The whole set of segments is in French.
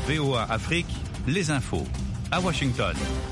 VOA Afrique, les infos. À Washington.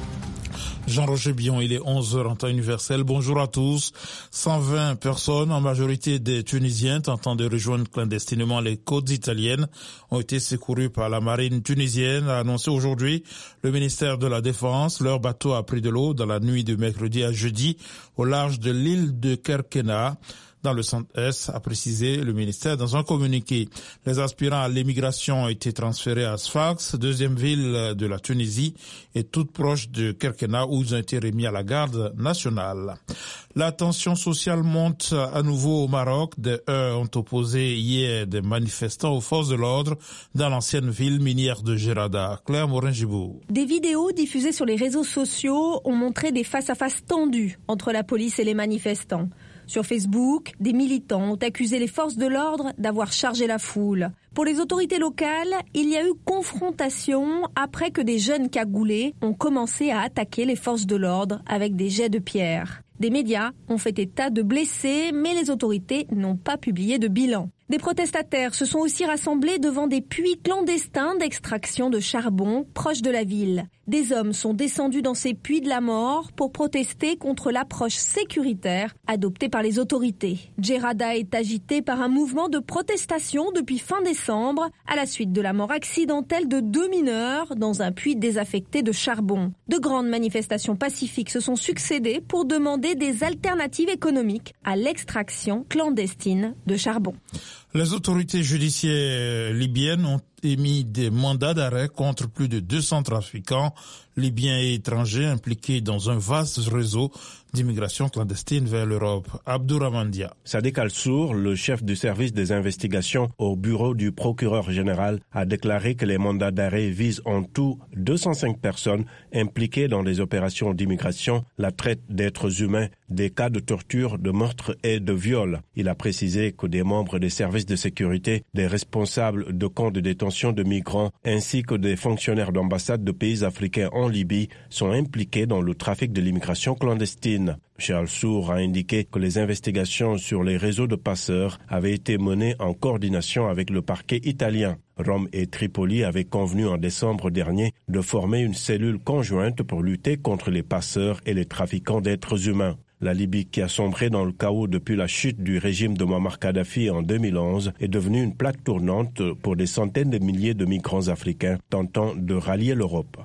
Jean-Roger Bion, il est 11h en temps universel. Bonjour à tous. 120 personnes, en majorité des Tunisiens, tentant de rejoindre clandestinement les côtes italiennes, ont été secourues par la marine tunisienne, a annoncé aujourd'hui le ministère de la Défense. Leur bateau a pris de l'eau dans la nuit de mercredi à jeudi au large de l'île de Kerkena, dans le centre-est, a précisé le ministère dans un communiqué. Les aspirants à l'émigration ont été transférés à Sfax, deuxième ville de la Tunisie, et toute proche de Kerkena, où ils ont été remis à la garde nationale. La tension sociale monte à nouveau au Maroc. Des heurts ont opposé hier des manifestants aux forces de l'ordre dans l'ancienne ville minière de Gerada. Claire Morin-Gibou. Des vidéos diffusées sur les réseaux sociaux ont montré des face-à-face tendus entre la police et les manifestants. Sur Facebook, des militants ont accusé les forces de l'ordre d'avoir chargé la foule. Pour les autorités locales, il y a eu confrontation après que des jeunes cagoulés ont commencé à attaquer les forces de l'ordre avec des jets de pierre. Des médias ont fait état de blessés, mais les autorités n'ont pas publié de bilan. Des protestataires se sont aussi rassemblés devant des puits clandestins d'extraction de charbon proches de la ville. Des hommes sont descendus dans ces puits de la mort pour protester contre l'approche sécuritaire adoptée par les autorités. Gerada est agité par un mouvement de protestation depuis fin décembre à la suite de la mort accidentelle de 2 mineurs dans un puits désaffecté de charbon. De grandes manifestations pacifiques se sont succédées pour demander des alternatives économiques à l'extraction clandestine de charbon. Les autorités judiciaires libyennes ont émis des mandats d'arrêt contre plus de 200 trafiquants libyens et étrangers impliqués dans un vaste réseau d'immigration clandestine vers l'Europe. Abdourahmane Dia. Sadiq Al-Sour, le chef du service des investigations au bureau du procureur général, a déclaré que les mandats d'arrêt visent en tout 205 personnes impliquées dans les opérations d'immigration, la traite d'êtres humains, des cas de torture, de meurtre et de viol. Il a précisé que des membres des services de sécurité, des responsables de camps de détention de migrants ainsi que des fonctionnaires d'ambassades de pays africains en Libye sont impliqués dans le trafic de l'immigration clandestine. M. Al-Sour a indiqué que les investigations sur les réseaux de passeurs avaient été menées en coordination avec le parquet italien. Rome et Tripoli avaient convenu en décembre dernier de former une cellule conjointe pour lutter contre les passeurs et les trafiquants d'êtres humains. La Libye, qui a sombré dans le chaos depuis la chute du régime de Muammar Kadhafi en 2011, est devenue une plaque tournante pour des centaines de milliers de migrants africains tentant de rallier l'Europe.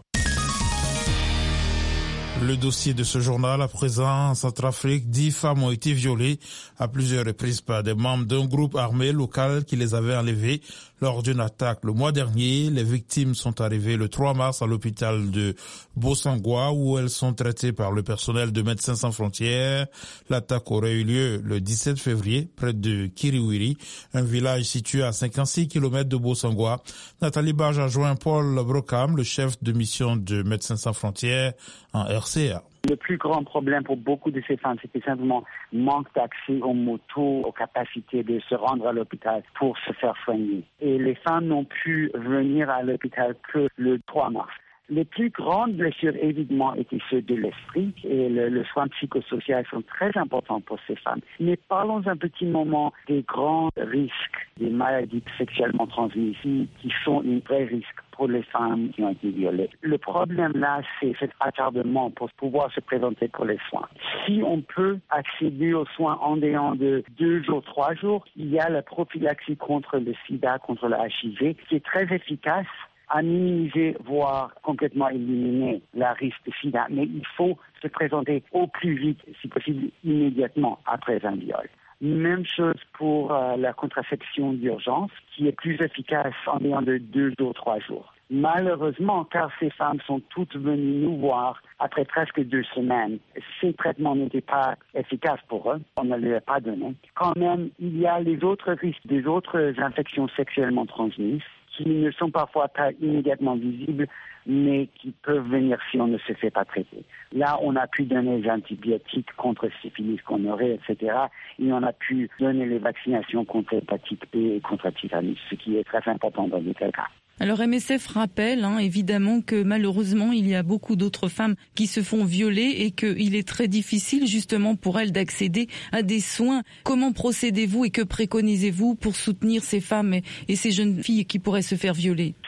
Le dossier de ce journal, à présent, en Centrafrique, 10 femmes ont été violées à plusieurs reprises par des membres d'un groupe armé local qui les avait enlevées lors d'une attaque le mois dernier. Les victimes sont arrivées le 3 mars à l'hôpital de Bosangwa où elles sont traitées par le personnel de Médecins sans frontières. L'attaque aurait eu lieu le 17 février près de Kiriwiri, un village situé à 56 km de Bosangwa. Nathalie Barge a joint Paul Brockham, le chef de mission de Médecins sans frontières en RCA. Le plus grand problème pour beaucoup de ces femmes, c'était simplement manque d'accès aux motos, aux capacités de se rendre à l'hôpital pour se faire soigner. Et les femmes n'ont pu venir à l'hôpital que le 3 mars. Les plus grandes blessures, évidemment, étaient ceux de l'esprit et le soin psychosocial sont très importants pour ces femmes. Mais parlons un petit moment des grands risques des maladies sexuellement transmissibles qui sont un vrai risque pour les femmes qui ont été violées. Le problème là, c'est cet attardement pour pouvoir se présenter pour les soins. Si on peut accéder aux soins en dehors de 2 jours, 3 jours, il y a la prophylaxie contre le sida, contre le HIV, qui est très efficace à minimiser, voire complètement éliminer la risque de sida. Mais il faut se présenter au plus vite, si possible immédiatement après un viol. Même chose pour la contraception d'urgence, qui est plus efficace en dehors de 2 jours, 3 jours. Malheureusement, car ces femmes sont toutes venues nous voir après presque 2 semaines, ces traitements n'étaient pas efficaces pour eux, on ne les a pas donnés. Quand même, il y a les autres risques des autres infections sexuellement transmises qui ne sont parfois pas immédiatement visibles, mais qui peuvent venir si on ne se fait pas traiter. Là, on a pu donner les antibiotiques contre syphilis qu'on aurait, etc. Et on a pu donner les vaccinations contre l'hépatite B et contre le tétanus, ce qui est très important dans les cas. Alors MSF rappelle évidemment que malheureusement il y a beaucoup d'autres femmes qui se font violer et qu'il est très difficile justement pour elles d'accéder à des soins. Comment procédez-vous et que préconisez-vous pour soutenir ces femmes et ces jeunes filles qui pourraient se faire violer ?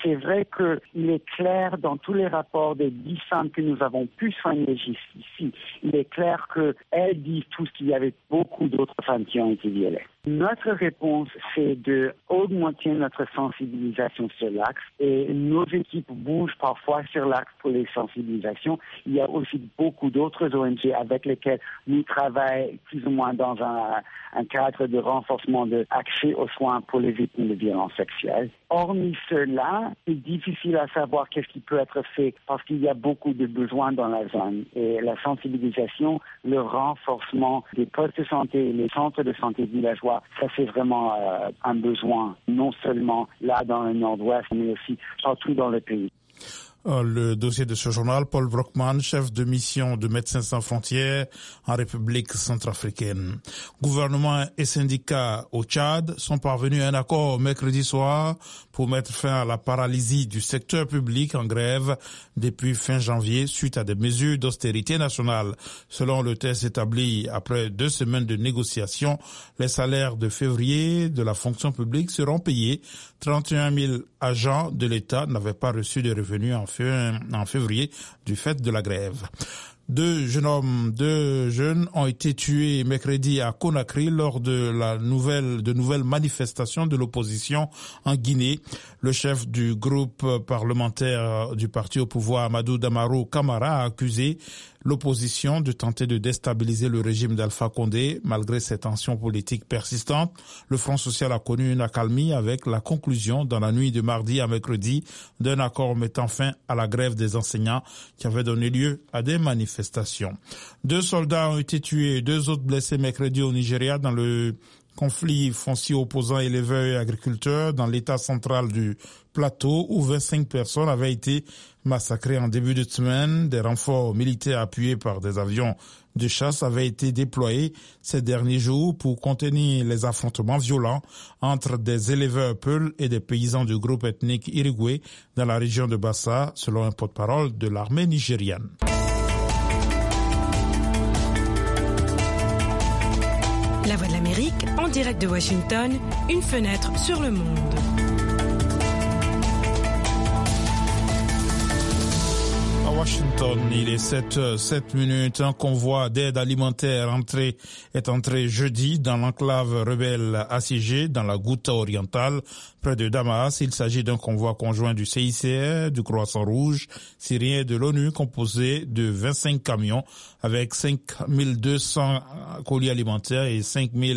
c'est vrai qu'il est clair dans tous les rapports des 10 femmes que nous avons pu soigner ici, il est clair qu'elles disent tous qu'il y avait beaucoup d'autres femmes qui ont été violées. Notre réponse, c'est d'augmenter notre sensibilisation sur l'axe et nos équipes bougent parfois sur l'axe pour les sensibilisations. Il y a aussi beaucoup d'autres ONG avec lesquelles nous travaillons plus ou moins dans un cadre de renforcement de l'accès aux soins pour les victimes de violences sexuelles. Hormis cela, c'est difficile à savoir qu'est-ce qui peut être fait parce qu'il y a beaucoup de besoins dans la zone. Et la sensibilisation, le renforcement des postes de santé et les centres de santé villageois, ça c'est vraiment un besoin, non seulement là dans le nord-ouest, mais aussi partout dans le pays. Le dossier de ce journal, Paul Brockman, chef de mission de Médecins sans frontières en République centrafricaine. Gouvernement et syndicats au Tchad sont parvenus à un accord mercredi soir pour mettre fin à la paralysie du secteur public en grève depuis fin janvier suite à des mesures d'austérité nationale. Selon le texte établi après 2 semaines de négociations, les salaires de février de la fonction publique seront payés. 31 000 agents de l'État n'avaient pas reçu de revenus en février du fait de la grève. 2 jeunes ont été tués mercredi à Conakry lors de nouvelles manifestations de l'opposition en Guinée. Le chef du groupe parlementaire du parti au pouvoir, Amadou Damaro Camara, a accusé l'opposition de tenter de déstabiliser le régime d'Alpha Condé. Malgré ces tensions politiques persistantes, le Front social a connu une accalmie avec la conclusion dans la nuit de mardi à mercredi d'un accord mettant fin à la grève des enseignants qui avait donné lieu à des manifestations. 2 soldats ont été tués et 2 autres blessés mercredi au Nigeria dans le conflit foncier opposant éleveurs et agriculteurs dans l'état central du plateau où 25 personnes avaient été massacrées en début de semaine. Des renforts militaires appuyés par des avions de chasse avaient été déployés ces derniers jours pour contenir les affrontements violents entre des éleveurs Peuls et des paysans du groupe ethnique Irigwe dans la région de Bassa, selon un porte-parole de l'armée nigériane. La Voix de l'Amérique, en direct de Washington, une fenêtre sur le monde. À Washington, il est 7 minutes. Un convoi d'aide alimentaire est entré jeudi dans l'enclave rebelle assiégée dans la Ghouta orientale, près de Damas. Il s'agit d'un convoi conjoint du CICR, du Croissant Rouge syrien et de l'ONU, composé de 25 camions avec 5200 colis alimentaires et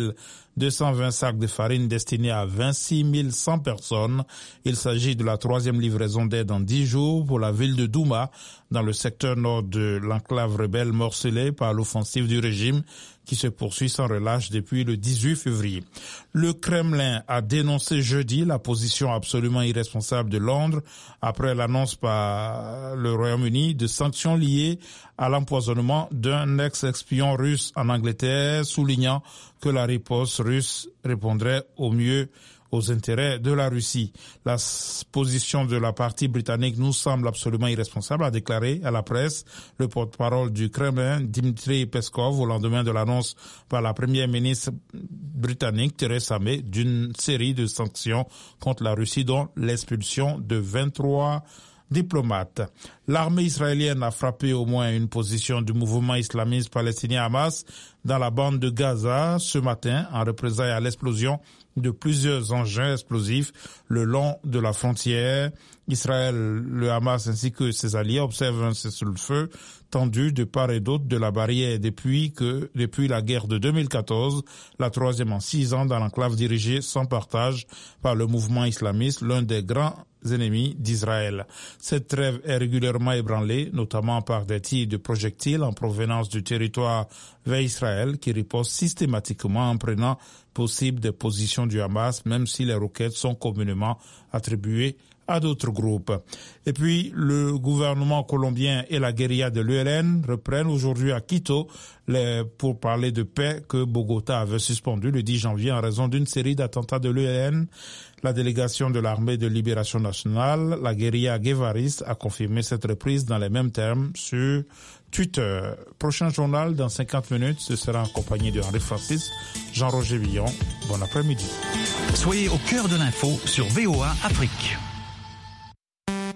5220 sacs de farine destinés à 26 100 personnes. Il s'agit de la 3e livraison d'aide en 10 jours pour la ville de Douma, dans le secteur nord de l'enclave rebelle morcelée par l'offensive du régime qui se poursuit sans relâche depuis le 18 février. Le Kremlin a dénoncé jeudi la position absolument irresponsable de Londres après l'annonce par le Royaume-Uni de sanctions liées à l'empoisonnement d'un ex-espion russe en Angleterre, soulignant que la riposte russe répondrait au mieux aux intérêts de la Russie. La position de la partie britannique nous semble absolument irresponsable, a déclaré à la presse le porte-parole du Kremlin, Dmitry Peskov, au lendemain de l'annonce par la première ministre britannique Theresa May d'une série de sanctions contre la Russie, dont l'expulsion de 23 diplomates. L'armée israélienne a frappé au moins une position du mouvement islamiste palestinien Hamas dans la bande de Gaza ce matin en représailles à l'explosion de plusieurs engins explosifs le long de la frontière. Israël, le Hamas ainsi que ses alliés observent un cessez-le-feu tendu de part et d'autre de la barrière depuis la guerre de 2014, la 3e en 6 ans dans l'enclave dirigée sans partage par le mouvement islamiste, l'un des grands ennemis d'Israël. Cette trêve est régulièrement ébranlée, notamment par des tirs de projectiles en provenance du territoire vers Israël qui riposte systématiquement en prenant possible des positions du Hamas, même si les roquettes sont communément attribuées à d'autres groupes. Et puis, le gouvernement colombien et la guérilla de l'ELN reprennent aujourd'hui à Quito pour parler de paix que Bogota avait suspendu le 10 janvier en raison d'une série d'attentats de l'ELN. La délégation de l'armée de libération nationale, la guérilla guévariste, a confirmé cette reprise dans les mêmes termes sur Twitter. Prochain journal dans 50 minutes, ce sera en compagnie de Henri Francis, Jean-Roger Villon. Bon après-midi. Soyez au cœur de l'info sur VOA Afrique.